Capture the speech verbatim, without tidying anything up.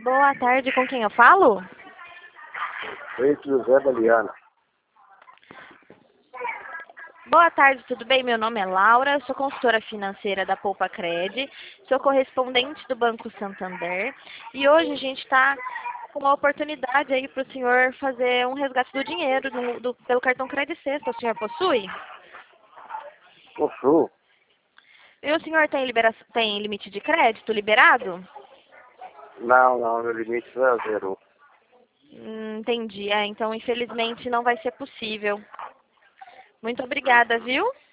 Boa tarde, com quem eu falo? Oi, José Baliana. Boa tarde, tudo bem? Meu nome é Laura, sou consultora financeira da Poupa Cred, sou correspondente do Banco Santander e hoje a gente está com uma oportunidade aí para o senhor fazer um resgate do dinheiro no- do- pelo cartão Cred Sexta. O senhor possui? Possuo? E o senhor tem, libera- tem limite de crédito liberado? Não, não, meu limite já zerou. Hum, entendi. É, então, infelizmente, não vai ser possível. Muito obrigada, viu?